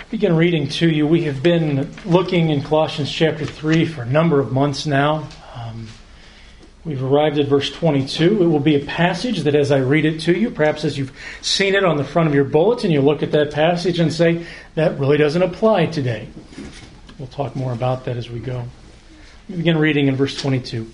Begin reading to you. We have been looking in Colossians chapter 3 for a number of months now. We've arrived at verse 22. It will be a passage that as I read it to you, perhaps as you've seen it on the front of your bulletin, you look at that passage and say, that really doesn't apply today. We'll talk more about that as we go. We begin reading in verse 22.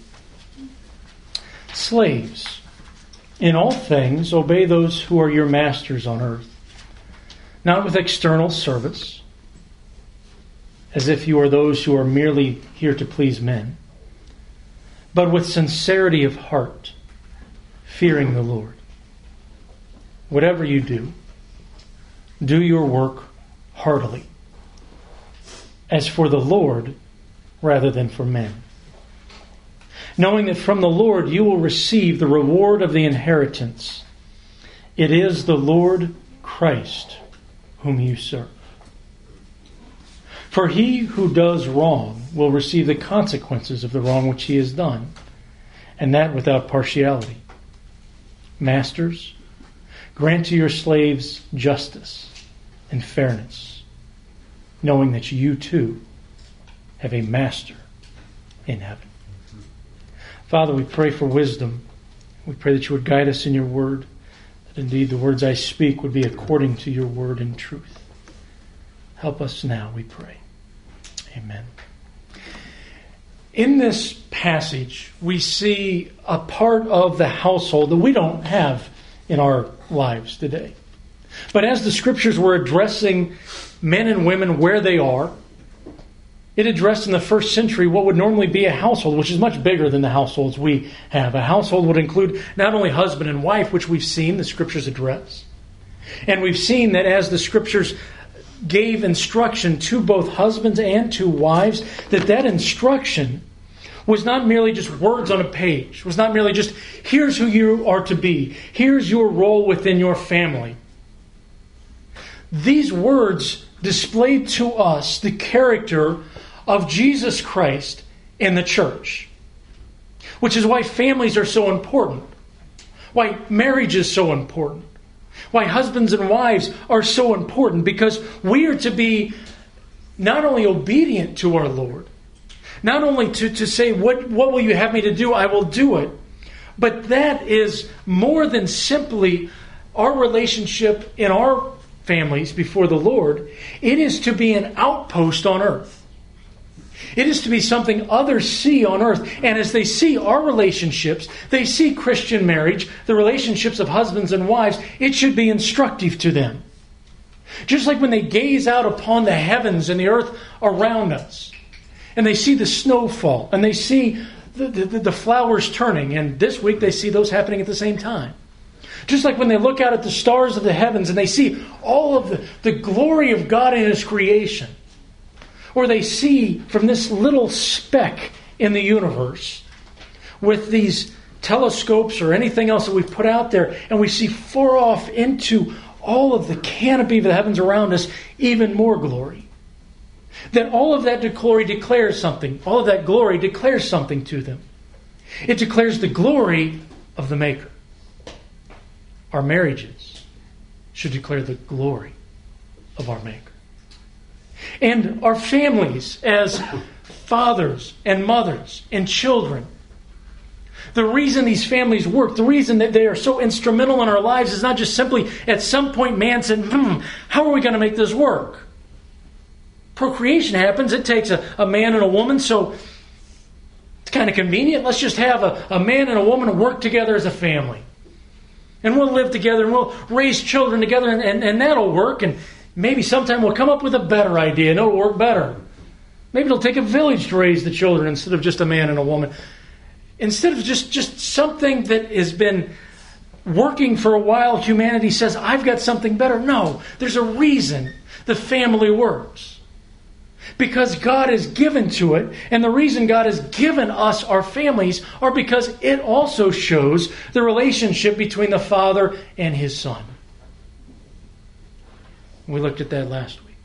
Slaves, in all things obey those who are your masters on earth, not with external service, as if you are those who are merely here to please men, but with sincerity of heart, fearing the Lord. Whatever you do, do your work heartily, as for the Lord rather than for men, knowing that from the Lord you will receive the reward of the inheritance. It is the Lord Christ whom you serve. For he who does wrong will receive the consequences of the wrong which he has done, and that without partiality. Masters, grant to your slaves justice and fairness, knowing that you too have a master in heaven. Father, we pray for wisdom. We pray that you would guide us in your word, that indeed the words I speak would be according to your word in truth. Help us now, we pray. Amen. In this passage, we see a part of the household that we don't have in our lives today. But as the scriptures were addressing men and women where they are, it addressed in the first century what would normally be a household, which is much bigger than the households we have. A household would include not only husband and wife, which we've seen the scriptures address, and we've seen that as the scriptures gave instruction to both husbands and to wives, that instruction was not merely just words on a page, was not merely just, here's who you are to be, here's your role within your family. These words displayed to us the character of Jesus Christ in the church, which is why families are so important, why marriage is so important, why husbands and wives are so important, because we are to be not only obedient to our Lord, not only to say, what will you have me to do? I will do it. But that is more than simply our relationship in our families before the Lord. It is to be an outpost on earth. It is to be something others see on earth. And as they see our relationships, they see Christian marriage, the relationships of husbands and wives, it should be instructive to them. Just like when they gaze out upon the heavens and the earth around us, and they see the snowfall, and they see the flowers turning, and this week they see those happening at the same time. Just like when they look out at the stars of the heavens and they see all of the glory of God in His creation, or they see from this little speck in the universe with these telescopes or anything else that we've put out there, and we see far off into all of the canopy of the heavens around us, even more glory. That all of that glory declares something. All of that glory declares something to them. It declares the glory of the Maker. Our marriages should declare the glory of our Maker. And our families as fathers and mothers and children. The reason these families work, the reason that they are so instrumental in our lives is not just simply at some point man said, how are we going to make this work? Procreation happens. It takes a man and a woman, so it's kind of convenient. Let's just have a man and a woman work together as a family. And we'll live together and we'll raise children together and that'll work. And maybe sometime we'll come up with a better idea and it'll work better. Maybe it'll take a village to raise the children instead of just a man and a woman. Instead of just something that has been working for a while, humanity says, I've got something better. No, there's a reason the family works. Because God has given to it, and the reason God has given us our families are because it also shows the relationship between the Father and His Son. We looked at that last week.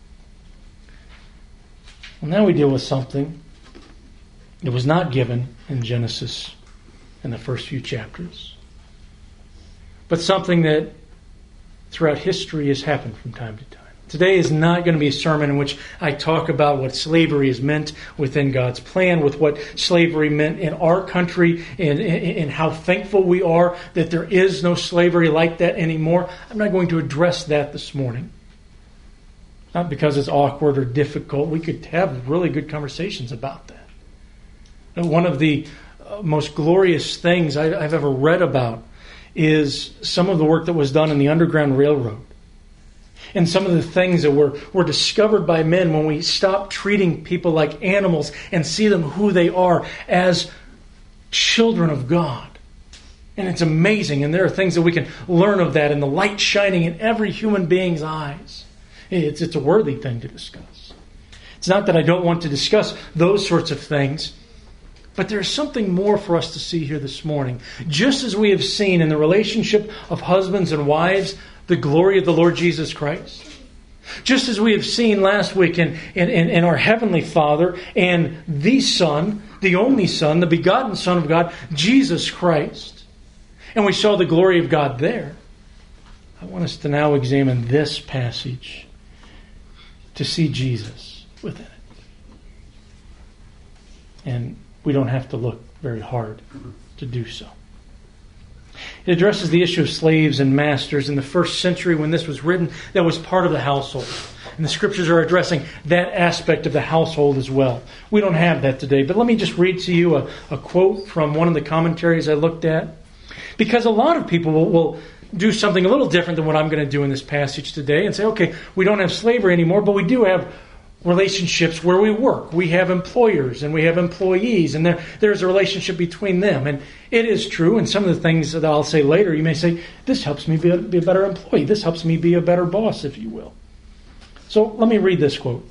Well, now we deal with something that was not given in Genesis in the first few chapters, but something that throughout history has happened from time to time. Today is not going to be a sermon in which I talk about what slavery is meant within God's plan, with what slavery meant in our country, and how thankful we are that there is no slavery like that anymore. I'm not going to address that this morning. Not because it's awkward or difficult. We could have really good conversations about that. And one of the most glorious things I've ever read about is some of the work that was done in the Underground Railroad. And some of the things that were discovered by men when we stop treating people like animals and see them who they are as children of God. And it's amazing. And there are things that we can learn of that, and the light shining in every human being's eyes. It's a worthy thing to discuss. It's not that I don't want to discuss those sorts of things, but there's something more for us to see here this morning. Just as we have seen in the relationship of husbands and wives, the glory of the Lord Jesus Christ. Just as we have seen last week in our Heavenly Father and the Son, the only Son, the begotten Son of God, Jesus Christ. And we saw the glory of God there. I want us to now examine this passage to see Jesus within it. And we don't have to look very hard to do so. It addresses the issue of slaves and masters. In the first century when this was written, that was part of the household. And the Scriptures are addressing that aspect of the household as well. We don't have that today, but let me just read to you a quote from one of the commentaries I looked at. Because a lot of people will do something a little different than what I'm going to do in this passage today and say, okay, we don't have slavery anymore, but we do have relationships where we work. We have employers and we have employees, and there's a relationship between them. And it is true, and some of the things that I'll say later, you may say, this helps me be a better employee. This helps me be a better boss, if you will. So let me read this quote.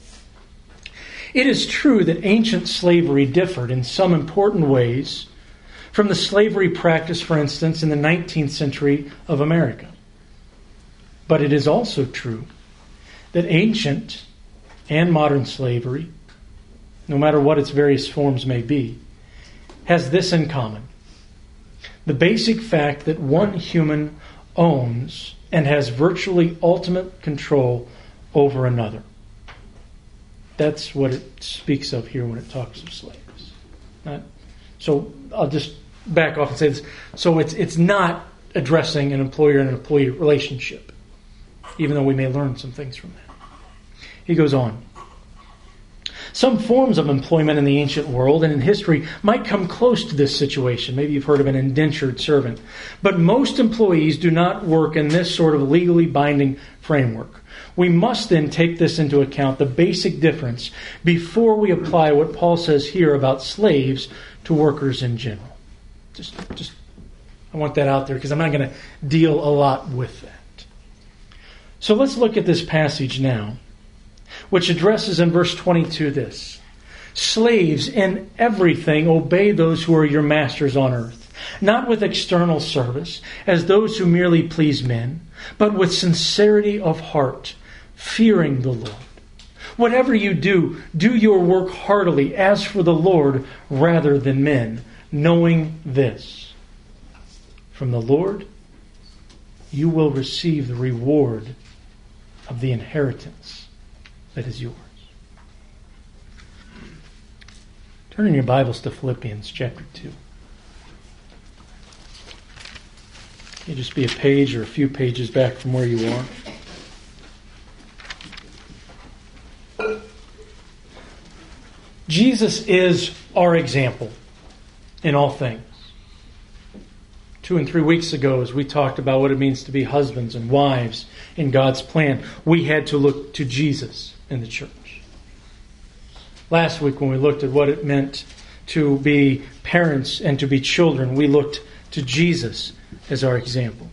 It is true that ancient slavery differed in some important ways from the slavery practice, for instance, in the 19th century of America. But it is also true that ancient and modern slavery, no matter what its various forms may be, has this in common. The basic fact that one human owns and has virtually ultimate control over another. That's what it speaks of here when it talks of slaves. So I'll just back off and say this. So it's not addressing an employer and an employee relationship, even though we may learn some things from that. He goes on. Some forms of employment in the ancient world and in history might come close to this situation. Maybe you've heard of an indentured servant. But most employees do not work in this sort of legally binding framework. We must then take this into account, the basic difference, before we apply what Paul says here about slaves to workers in general. Just I want that out there because I'm not going to deal a lot with that. So let's look at this passage now, which addresses in verse 22 this. Slaves, in everything obey those who are your masters on earth, not with external service, as those who merely please men, but with sincerity of heart, fearing the Lord. Whatever you do, do your work heartily, as for the Lord rather than men, knowing this: from the Lord you will receive the reward of the inheritance that is yours. Turn in your Bibles to Philippians chapter 2. You just be a page or a few pages back from where you are. Jesus is our example in all things. 2 and 3 weeks ago, as we talked about what it means to be husbands and wives in God's plan, we had to look to Jesus in the church. Last week, when we looked at what it meant to be parents and to be children, we looked to Jesus as our example.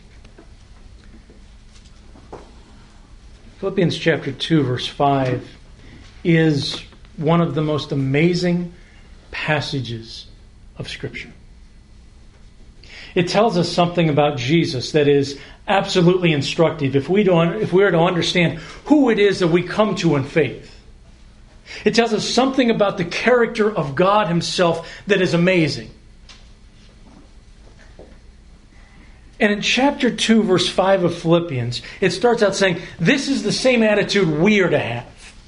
Philippians chapter 2, verse 5 is one of the most amazing passages of Scripture. It tells us something about Jesus that is absolutely instructive if we are to understand who it is that we come to in faith. It tells us something about the character of God Himself that is amazing. And in chapter 2, verse 5 of Philippians, it starts out saying, this is the same attitude we are to have.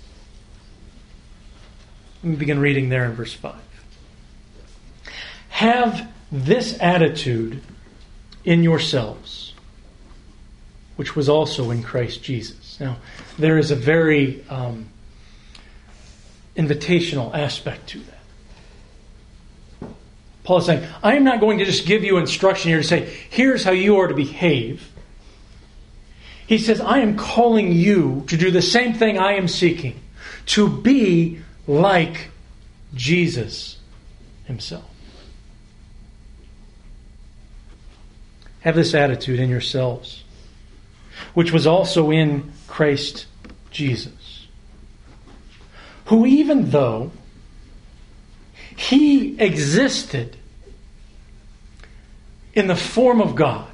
Let me begin reading there in verse 5. Have this attitude in yourselves, which was also in Christ Jesus. Now, there is a very invitational aspect to that. Paul is saying, I am not going to just give you instruction here to say, here's how you are to behave. He says, I am calling you to do the same thing I am seeking, to be like Jesus himself. Have this attitude in yourselves, which was also in Christ Jesus, who even though he existed in the form of God,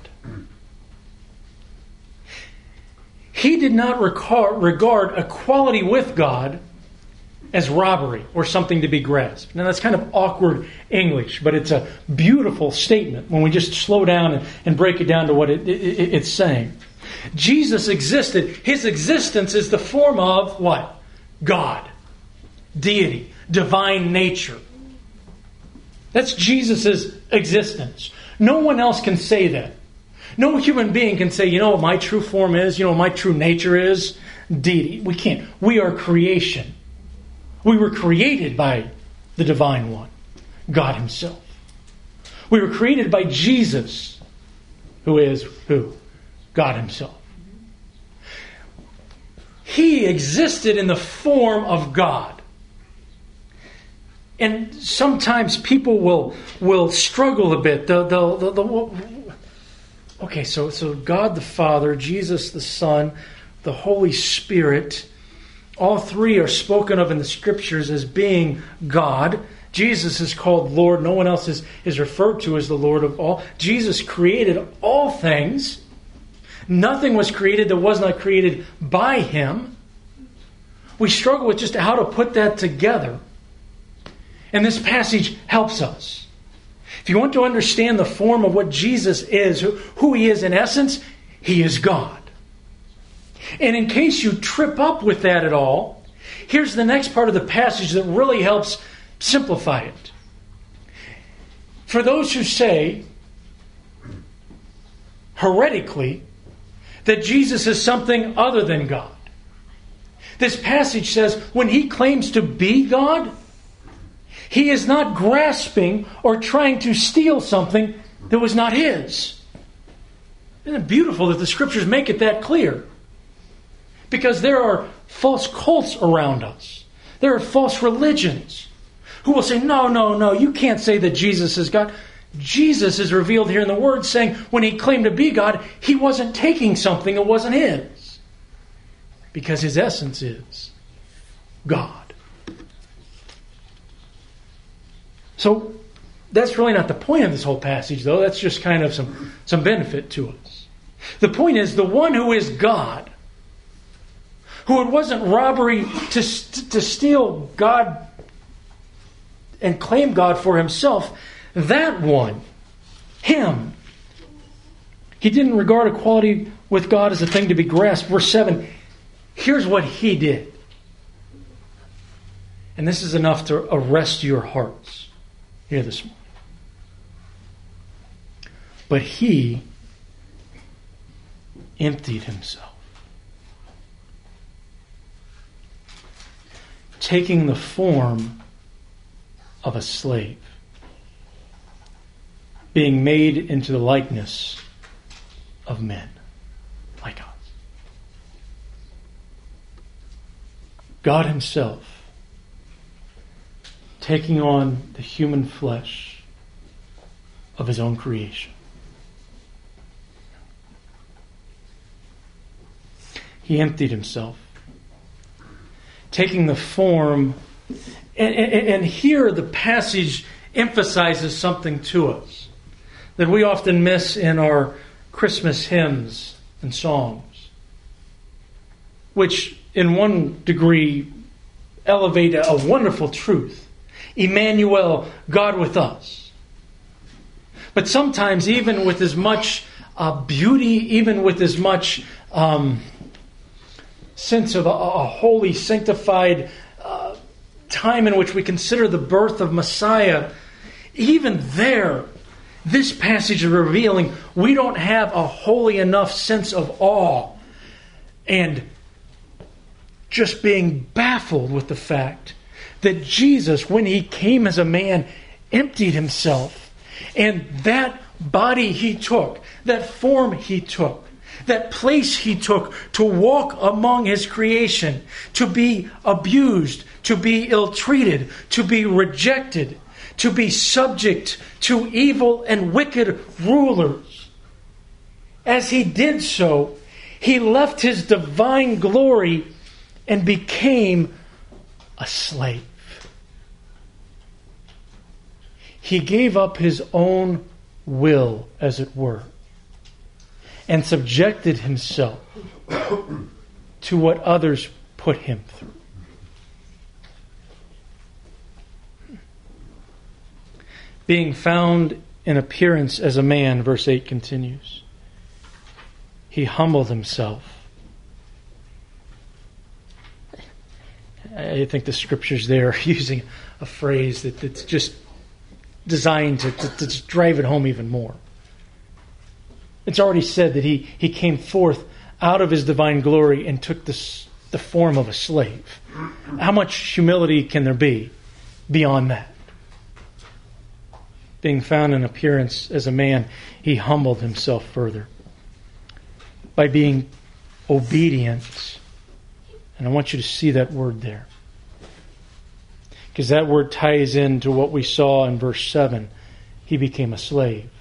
he did not regard equality with God as robbery or something to be grasped. Now that's kind of awkward English, but it's a beautiful statement when we just slow down and break it down to what it's saying. Jesus existed. His existence is the form of what? God. Deity. Divine nature. That's Jesus' existence. No one else can say that. No human being can say, you know what my true form is, you know what my true nature is? Deity. We can't. We are creation. We were created by the Divine One, God Himself. We were created by Jesus, who is who? God Himself. He existed in the form of God. And sometimes people will struggle a bit. Okay, so God the Father, Jesus the Son, the Holy Spirit, all three are spoken of in the Scriptures as being God. Jesus is called Lord. No one else is referred to as the Lord of all. Jesus created all things. Nothing was created that was not created by Him. We struggle with just how to put that together. And this passage helps us. If you want to understand the form of what Jesus is, who He is in essence, He is God. And in case you trip up with that at all, here's the next part of the passage that really helps simplify it. For those who say, heretically, that Jesus is something other than God, this passage says when He claims to be God, He is not grasping or trying to steal something that was not His. Isn't it beautiful that the Scriptures make it that clear? Because there are false cults around us. There are false religions who will say, no, you can't say that Jesus is God. Jesus is revealed here in the Word saying when He claimed to be God, He wasn't taking something that wasn't His. Because His essence is God. So that's really not the point of this whole passage, though. That's just kind of some benefit to us. The point is, the one who is God, who it wasn't robbery to steal God and claim God for Himself, that one, Him, He didn't regard equality with God as a thing to be grasped. Verse 7, here's what He did. And this is enough to arrest your hearts here this morning. But He emptied Himself, taking the form of a slave, being made into the likeness of men like us. God Himself taking on the human flesh of His own creation. He emptied Himself, taking the form, and here the passage emphasizes something to us that we often miss in our Christmas hymns and songs, which in one degree elevate a wonderful truth. Emmanuel, God with us. But sometimes even with as much beauty, even with as much sense of a holy, sanctified time in which we consider the birth of Messiah, even there, this passage is revealing we don't have a holy enough sense of awe and just being baffled with the fact that Jesus, when He came as a man, emptied Himself. And that body He took, that form He took, that place He took to walk among His creation, to be abused, to be ill-treated, to be rejected, to be subject to evil and wicked rulers. As He did so, He left His divine glory and became a slave. He gave up His own will, as it were, and subjected Himself to what others put Him through. Being found in appearance as a man, verse 8 continues, He humbled Himself. I think the Scriptures there are using a phrase that's just designed to just drive it home even more. It's already said that He came forth out of His divine glory and took the form of a slave. How much humility can there be beyond that? Being found in appearance as a man, He humbled Himself further by being obedient. And I want you to see that word there, because that word ties into what we saw in verse 7. He became a slave.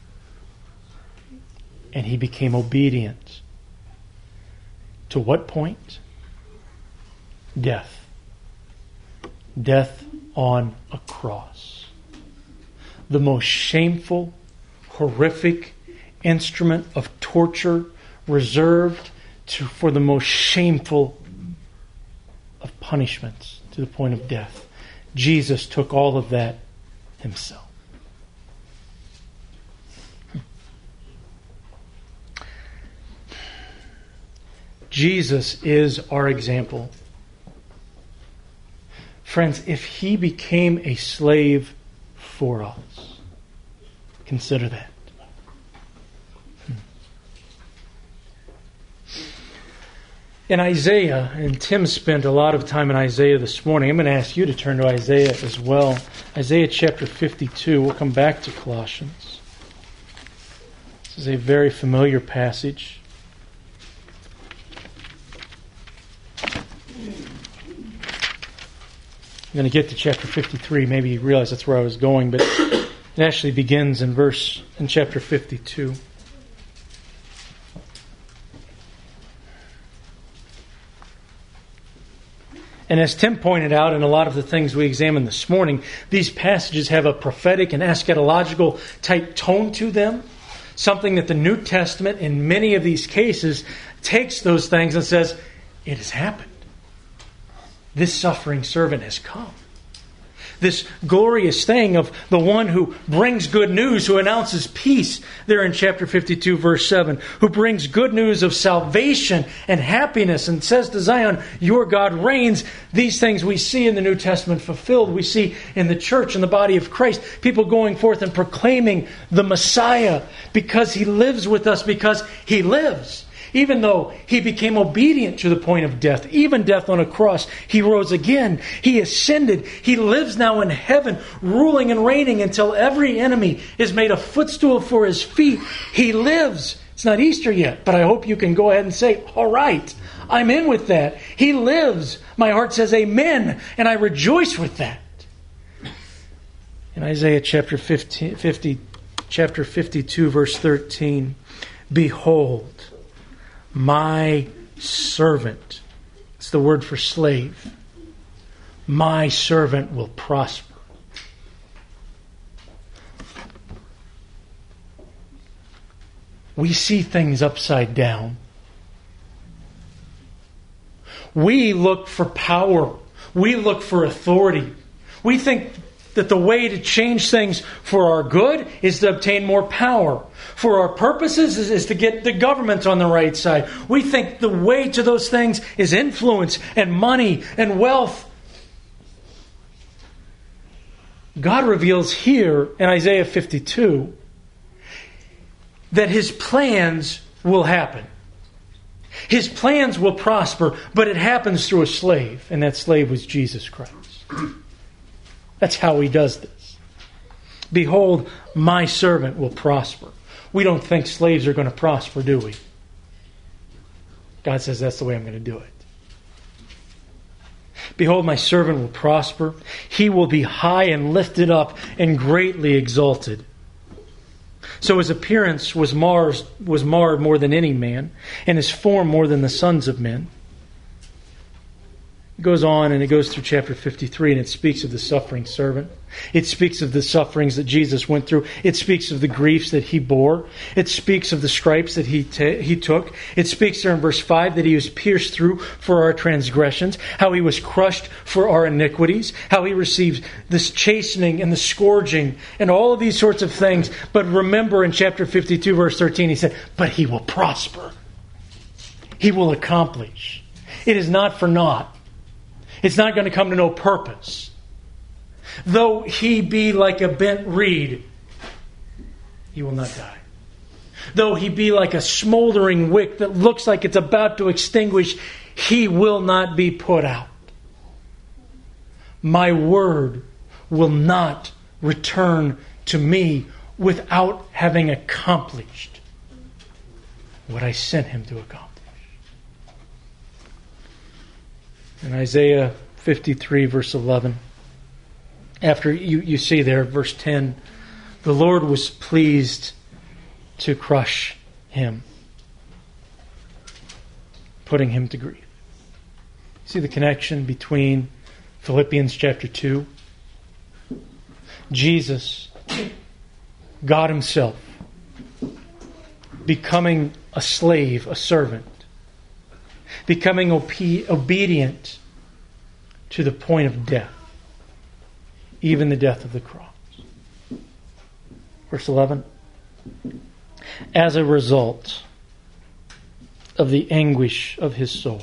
And He became obedient. To what point? Death. Death on a cross. The most shameful, horrific instrument of torture reserved for the most shameful of punishments, to the point of death. Jesus took all of that Himself. Jesus is our example. Friends, if He became a slave for us, consider that. In Isaiah, and Tim spent a lot of time in Isaiah this morning. I'm going to ask you to turn to Isaiah as well. Isaiah chapter 52. We'll come back to Colossians. This is a very familiar passage. I'm going to get to chapter 53. Maybe you realize that's where I was going, but it actually begins in chapter 52. And as Tim pointed out in a lot of the things we examined this morning, these passages have a prophetic and eschatological type tone to them. Something that the New Testament, in many of these cases, takes those things and says, it has happened. This suffering servant has come. This glorious thing of the one who brings good news, who announces peace there in chapter 52, verse 7, who brings good news of salvation and happiness and says to Zion, your God reigns. These things we see in the New Testament fulfilled. We see in the church, in the body of Christ, people going forth and proclaiming the Messiah because He lives with us, because He lives. Even though He became obedient to the point of death, even death on a cross, He rose again. He ascended. He lives now in heaven, ruling and reigning until every enemy is made a footstool for His feet. He lives. It's not Easter yet, but I hope you can go ahead and say, all right, I'm in with that. He lives. My heart says amen, and I rejoice with that. In Isaiah chapter 52, verse 13, behold, my servant. It's the word for slave. My servant will prosper. We see things upside down. We look for power. We look for authority. We think that the way to change things for our good is to obtain more power. For our purposes is to get the government on the right side. We think the way to those things is influence and money and wealth. God reveals here in Isaiah 52 that His plans will happen. His plans will prosper, but it happens through a slave, and that slave was Jesus Christ. That's how He does this. Behold, my servant will prosper. We don't think slaves are going to prosper, do we? God says that's the way I'm going to do it. Behold, my servant will prosper. He will be high and lifted up and greatly exalted. So his appearance was marred more than any man, and his form more than the sons of men. It goes on and it goes through chapter 53 and it speaks of the suffering servant. It speaks of the sufferings that Jesus went through. It speaks of the griefs that He bore. It speaks of the stripes that He took. It speaks there in verse 5 that He was pierced through for our transgressions, how He was crushed for our iniquities, how He received this chastening and the scourging and all of these sorts of things. But remember in chapter 52 verse 13 He said, but He will prosper. He will accomplish. It is not for naught. It's not going to come to no purpose. Though He be like a bent reed, He will not die. Though He be like a smoldering wick that looks like it's about to extinguish, He will not be put out. My word will not return to me without having accomplished what I sent Him to accomplish. In Isaiah 53, verse 11, after you see there, verse 10, the Lord was pleased to crush him, putting him to grief. See the connection between Philippians chapter 2? Jesus, God Himself, becoming a slave, a servant, becoming obedient to the point of death, even the death of the cross. Verse 11. As a result of the anguish of His soul,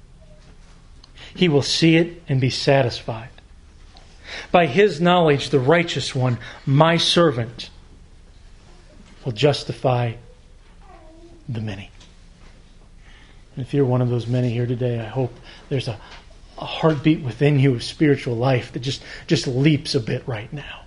He will see it and be satisfied. By His knowledge, the righteous one, my servant, will justify the many. And if you're one of those many here today, I hope there's a heartbeat within you of spiritual life that just leaps a bit right now.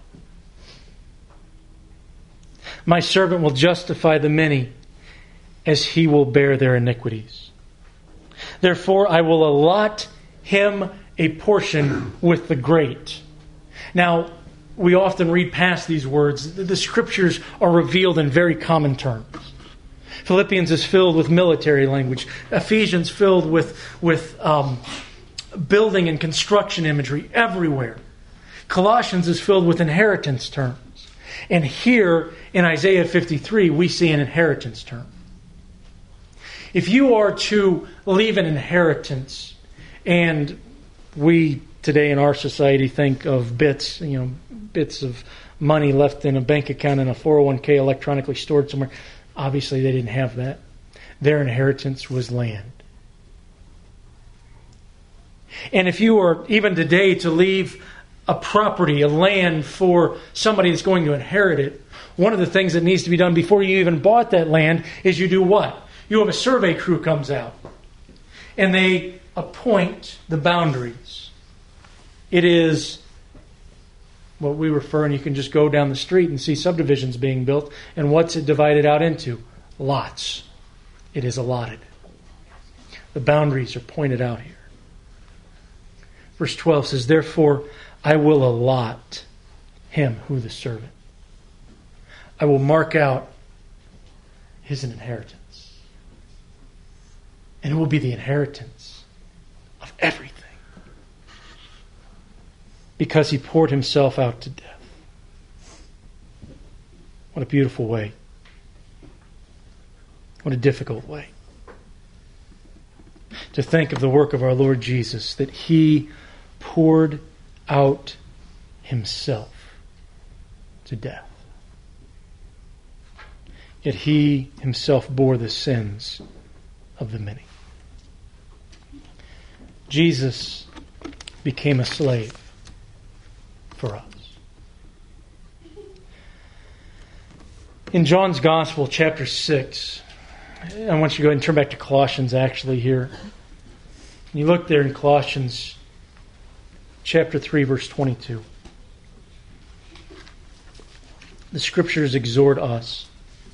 My servant will justify the many as he will bear their iniquities. Therefore, I will allot him a portion with the great. Now, we often read past these words. The scriptures are revealed in very common terms. Philippians is filled with military language. Ephesians filled with building and construction imagery everywhere. Colossians is filled with inheritance terms. And here in Isaiah 53, we see an inheritance term. If you are to leave an inheritance, and we today in our society think of bits of money left in a bank account in a 401k electronically stored somewhere. Obviously, they didn't have that. Their inheritance was land. And if you were, even today, to leave a property, a land for somebody that's going to inherit it, one of the things that needs to be done before you even bought that land is you do what? You have a survey crew comes out. And they appoint the boundaries. It is what we refer, and you can just go down the street and see subdivisions being built. And what's it divided out into? Lots. It is allotted. The boundaries are pointed out here. Verse 12 says, therefore, I will allot him, who the servant. I will mark out his inheritance. And it will be the inheritance of everything. Because he poured himself out to death. What a beautiful way. What a difficult way. To think of the work of our Lord Jesus, that he poured out himself to death. Yet he himself bore the sins of the many. Jesus became a slave for us. In John's Gospel, chapter 6, I want you to go ahead and turn back to Colossians actually here. You look there in Colossians chapter 3, verse 22. The Scriptures exhort us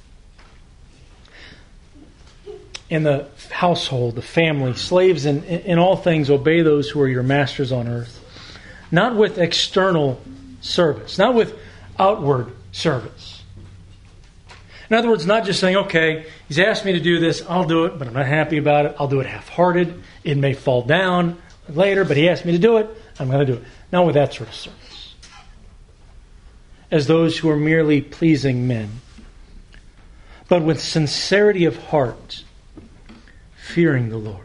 in the household, the family, slaves in all things, obey those who are your masters on earth. Not with external service, not with outward service. In other words, not just saying, okay, he's asked me to do this, I'll do it, but I'm not happy about it. I'll do it half-hearted. It may fall down later, but he asked me to do it, I'm going to do it. Not with that sort of service. As those who are merely pleasing men, but with sincerity of heart, fearing the Lord.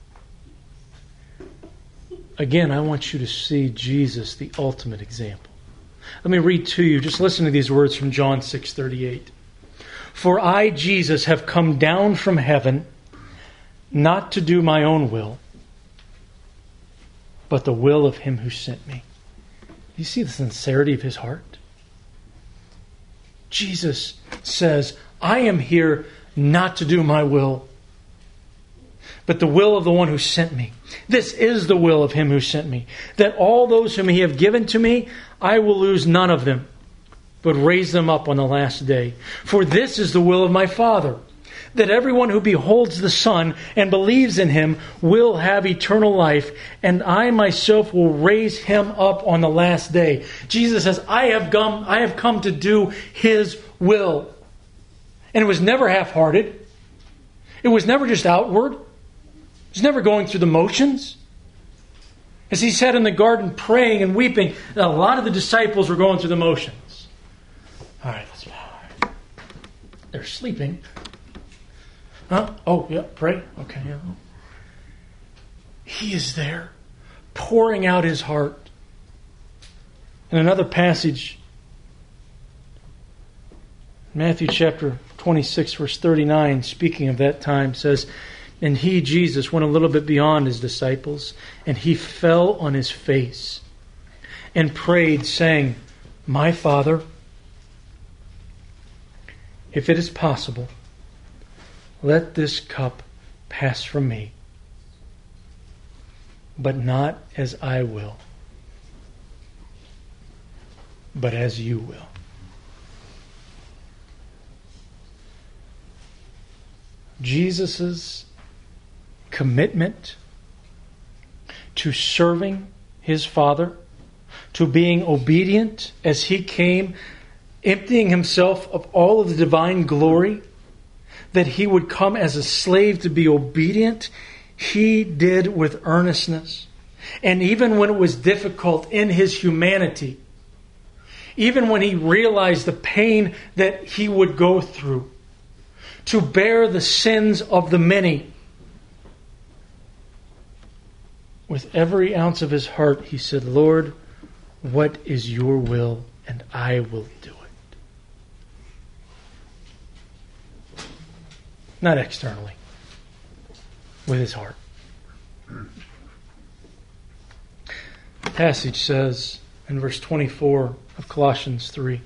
Again, I want you to see Jesus, the ultimate example. Let me read to you, just listen to these words from John 6:38. For I, Jesus, have come down from heaven, not to do my own will, but the will of him who sent me. You see the sincerity of his heart? Jesus says, I am here not to do my will, but the will of the one who sent me. This is the will of him who sent me, that all those whom he have given to me, I will lose none of them, but raise them up on the last day. For this is the will of my Father, that everyone who beholds the Son and believes in him will have eternal life, and I myself will raise him up on the last day. Jesus says, I have come to do his will. And it was never half-hearted. It was never just outward. It was never going through the motions. As he sat in the garden praying and weeping, a lot of the disciples were going through the motions. All right, they're sleeping. Huh? Oh, yeah, pray. Okay, yeah. He is there, pouring out his heart. In another passage, Matthew chapter 26, verse 39, speaking of that time, says, and he, Jesus, went a little bit beyond his disciples, and he fell on his face and prayed, saying, my Father, if it is possible, let this cup pass from me, but not as I will, but as you will. Jesus' commitment to serving his Father, to being obedient as he came, emptying himself of all of the divine glory, that he would come as a slave to be obedient, he did with earnestness. And even when it was difficult in his humanity, even when he realized the pain that he would go through to bear the sins of the many, with every ounce of his heart, he said, Lord, what is your will? And I will do it. Not externally, with his heart. The passage says in verse 24 of Colossians 3,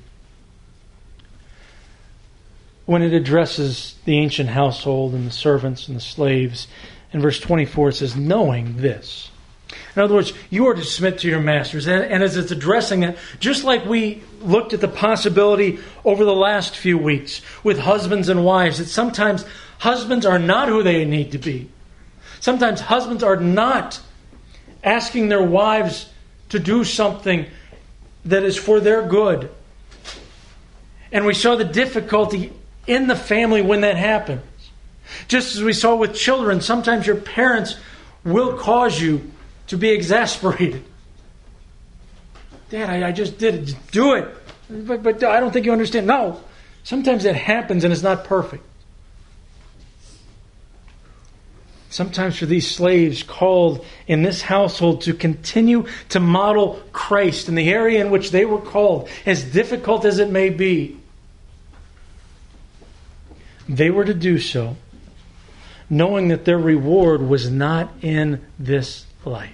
when it addresses the ancient household and the servants and the slaves, in verse 24 it says, knowing this. In other words, you are to submit to your masters. And as it's addressing that, just like we looked at the possibility over the last few weeks with husbands and wives, that sometimes husbands are not who they need to be. Sometimes husbands are not asking their wives to do something that is for their good. And we saw the difficulty in the family when that happens. Just as we saw with children, sometimes your parents will cause you to be exasperated. Dad, I just did it. Just do it. But I don't think you understand. No. Sometimes it happens and it's not perfect. Sometimes for these slaves called in this household to continue to model Christ in the area in which they were called, as difficult as it may be, they were to do so, knowing that their reward was not in this life.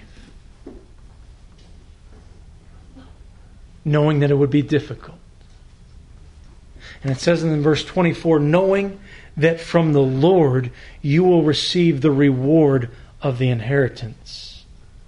Knowing that it would be difficult. And it says in verse 24, knowing that from the Lord you will receive the reward of the inheritance.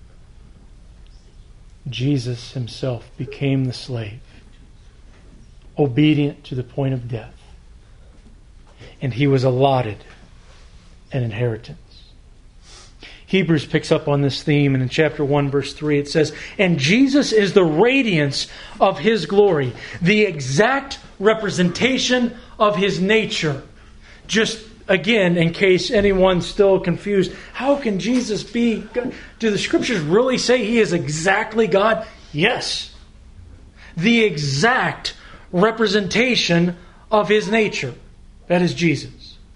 Jesus himself became the slave, obedient to the point of death. And he was allotted an inheritance. Hebrews picks up on this theme, and in chapter 1, verse 3, it says, and Jesus is the radiance of his glory, the exact representation of his nature. Just again, in case anyone's still confused, how can Jesus be God? Do the scriptures really say he is exactly God? Yes. The exact representation of his nature. That is Jesus.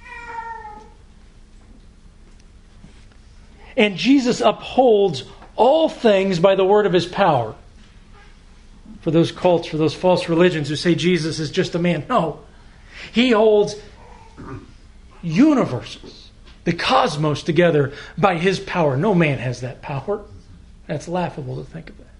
And Jesus upholds all things by the word of his power. For those cults, for those false religions who say Jesus is just a man. No. He holds universes, the cosmos together by his power. No man has that power. That's laughable to think of that.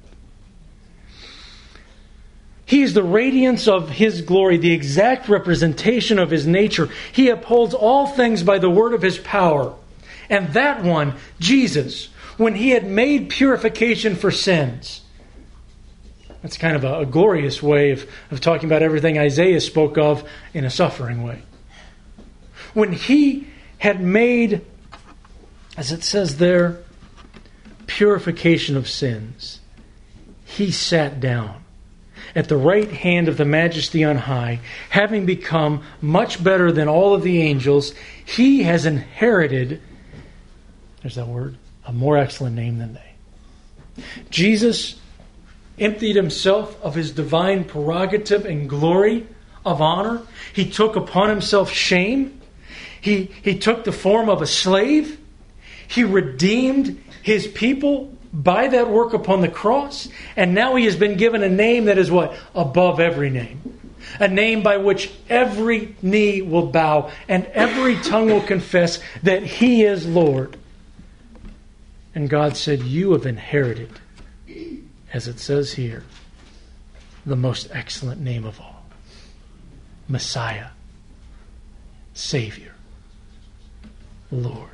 He is the radiance of his glory, the exact representation of his nature. He upholds all things by the word of his power. And that one, Jesus, when he had made purification for sins. That's kind of a glorious way of talking about everything Isaiah spoke of in a suffering way. When he had made, as it says there, purification of sins, he sat down at the right hand of the Majesty on high, having become much better than all of the angels. He has inherited, there's that word, a more excellent name than they. Jesus emptied himself of his divine prerogative and glory of honor. He took upon himself shame. He took the form of a slave. He redeemed his people by that work upon the cross. And now he has been given a name that is what? Above every name. A name by which every knee will bow and every tongue will confess that he is Lord. And God said, you have inherited, as it says here, the most excellent name of all. Messiah, Savior, Lord.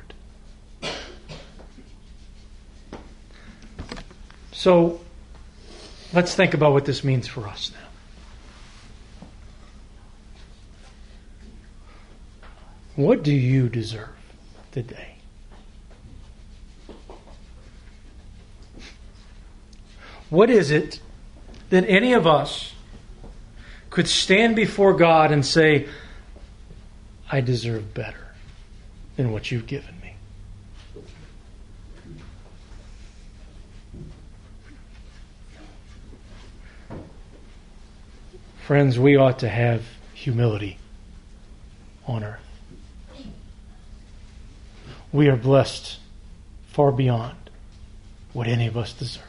So, let's think about what this means for us now. What do you deserve today? What is it that any of us could stand before God and say, I deserve better than what you've given me? Friends, we ought to have humility on earth. We are blessed far beyond what any of us deserve.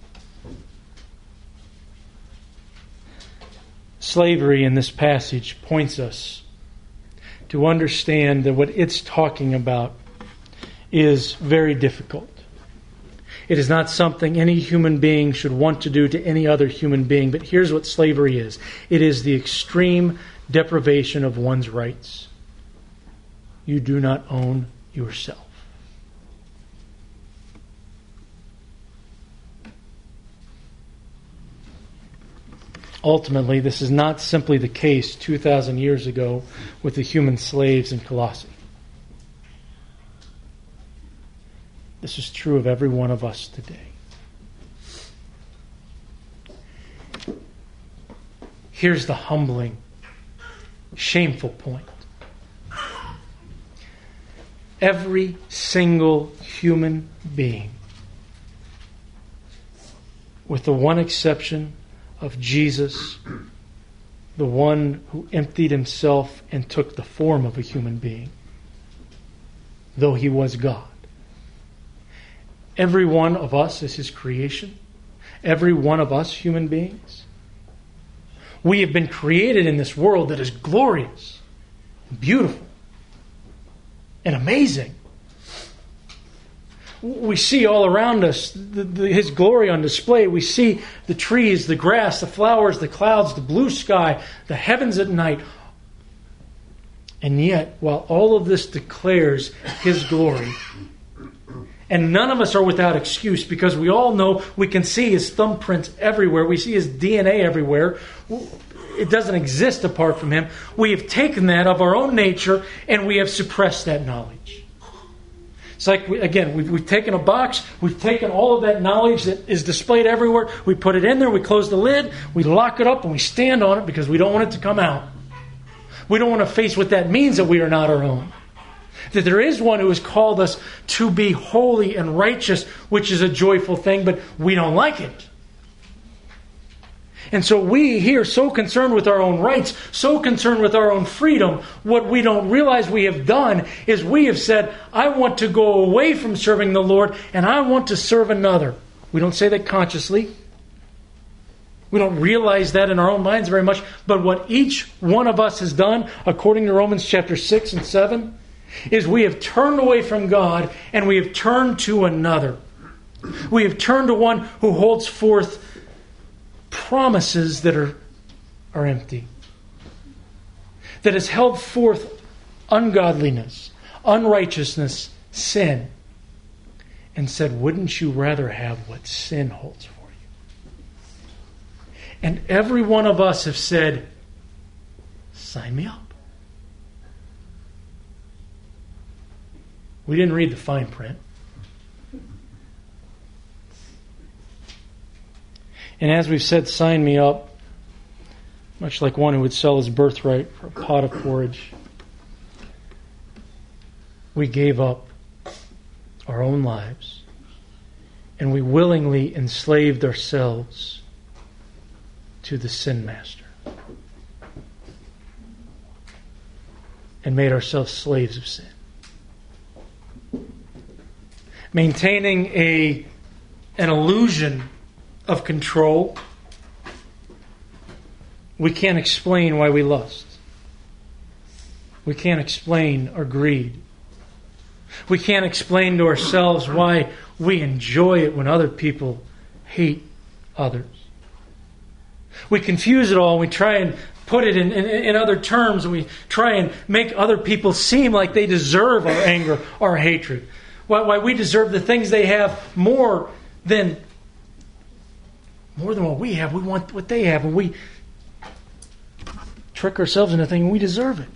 Slavery in this passage points us to understand that what it's talking about is very difficult. It is not something any human being should want to do to any other human being. But here's what slavery is. It is the extreme deprivation of one's rights. You do not own yourself. Ultimately, this is not simply the case 2,000 years ago with the human slaves in Colossae. This is true of every one of us today. Here's the humbling, shameful point. Every single human being, with the one exception of Jesus, the one who emptied himself and took the form of a human being, though he was God, Every one of us is His creation. Every one of us human beings. We have been created in this world that is glorious, beautiful, and amazing. We see all around us His glory on display. We see the trees, the grass, the flowers, the clouds, the blue sky, the heavens at night. And yet, while all of this declares His glory, and none of us are without excuse, because we all know we can see His thumbprints everywhere. We see His DNA everywhere. It doesn't exist apart from Him. We have taken that of our own nature and we have suppressed that knowledge. It's like, we've taken a box, we've taken all of that knowledge that is displayed everywhere, we put it in there, we close the lid, we lock it up, and we stand on it because we don't want it to come out. We don't want to face what that means, that we are not our own. That there is one who has called us to be holy and righteous, which is a joyful thing, but we don't like it. And so we here, so concerned with our own rights, so concerned with our own freedom, what we don't realize we have done is we have said, I want to go away from serving the Lord and I want to serve another. We don't say that consciously. We don't realize that in our own minds very much. But what each one of us has done, according to Romans chapter 6 and 7, is we have turned away from God and we have turned to another. We have turned to one who holds forth promises that are empty. That has held forth ungodliness, unrighteousness, sin. And said, wouldn't you rather have what sin holds for you? And every one of us have said, sign me up. We didn't read the fine print. And as we've said, sign me up, much like one who would sell his birthright for a pot of porridge, we gave up our own lives and we willingly enslaved ourselves to the sin master and made ourselves slaves of sin. Maintaining an illusion of control. We can't explain why we lust. We can't explain our greed. We can't explain to ourselves why we enjoy it when other people hate others. We confuse it all. We try and put it in other terms. We try and make other people seem like they deserve our anger, our hatred. Why we deserve the things they have more than what we have. We want what they have, and we trick ourselves into thinking we deserve it.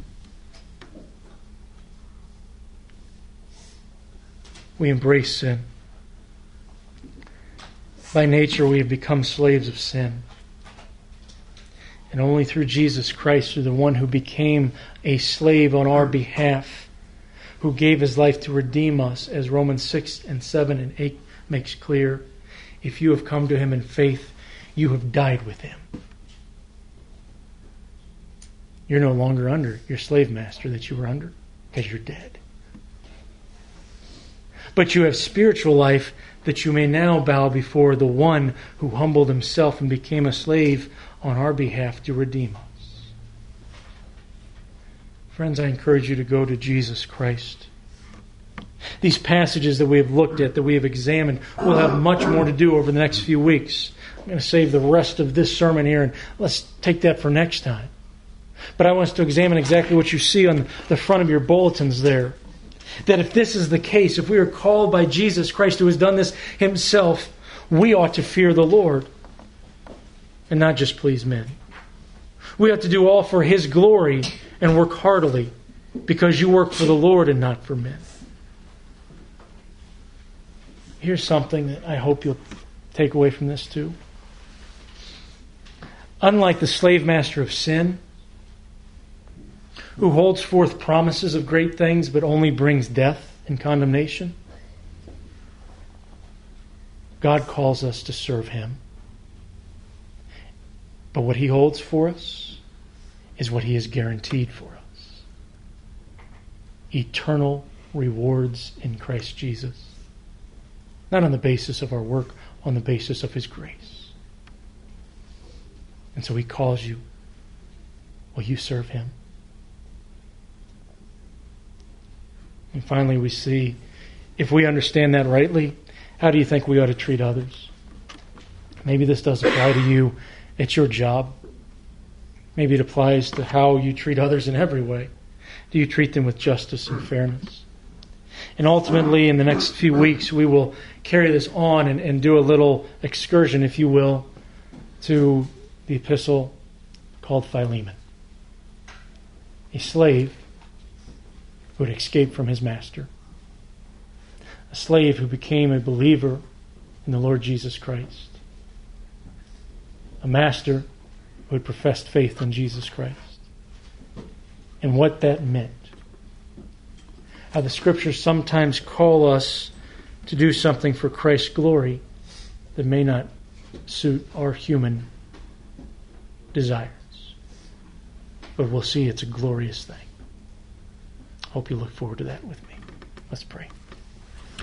We embrace sin. By nature, we have become slaves of sin. And only through Jesus Christ, through the one who became a slave on our behalf, who gave His life to redeem us, as Romans 6 and 7 and 8 makes clear. If you have come to Him in faith, you have died with Him. You're no longer under your slave master that you were under, because you're dead. But you have spiritual life, that you may now bow before the one who humbled Himself and became a slave on our behalf to redeem us. Friends, I encourage you to go to Jesus Christ. These passages that we have looked at, that we have examined, we'll have much more to do over the next few weeks. I'm going to save the rest of this sermon here, and let's take that for next time. But I want us to examine exactly what you see on the front of your bulletins there. That if this is the case, if we are called by Jesus Christ, who has done this Himself, we ought to fear the Lord and not just please men. We ought to do all for His glory and work heartily, because you work for the Lord and not for men. Here's something that I hope you'll take away from this too. Unlike the slave master of sin, who holds forth promises of great things but only brings death and condemnation, God calls us to serve Him. But what He holds for us is what He has guaranteed for us. Eternal rewards in Christ Jesus. Not on the basis of our work, on the basis of His grace. And so He calls you. Will you serve Him? And finally, we see, if we understand that rightly, how do you think we ought to treat others? Maybe this does apply to you at your job. Maybe it applies to how you treat others in every way. Do you treat them with justice and fairness? And ultimately, in the next few weeks, we will carry this on and do a little excursion, if you will, to the epistle called Philemon. A slave who had escaped from his master. A slave who became a believer in the Lord Jesus Christ. A master who had professed faith in Jesus Christ. And what that meant. How the Scriptures sometimes call us to do something for Christ's glory that may not suit our human desires. But we'll see it's a glorious thing. Hope you look forward to that with me. Let's pray.